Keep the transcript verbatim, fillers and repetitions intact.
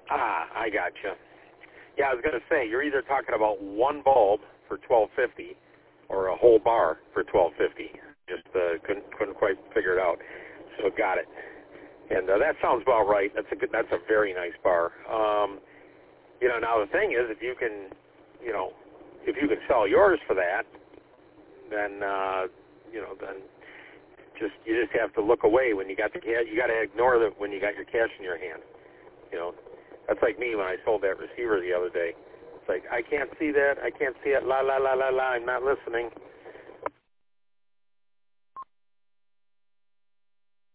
Ah, I gotcha. Yeah, I was going to say, you're either talking about one bulb for twelve fifty or a whole bar for twelve fifty. Just uh, couldn't couldn't quite figure it out. So got it. And uh, that sounds about right. That's a good. That's a very nice bar. Um, you know, now the thing is, if you can, you know, if you can sell yours for that, then uh, you know, then just you just have to look away when you got the cash. You got to ignore the when you got your cash in your hand. You know, that's like me when I sold that receiver the other day. It's like, I can't see that. I can't see it. La, la, la, la, la. I'm not listening.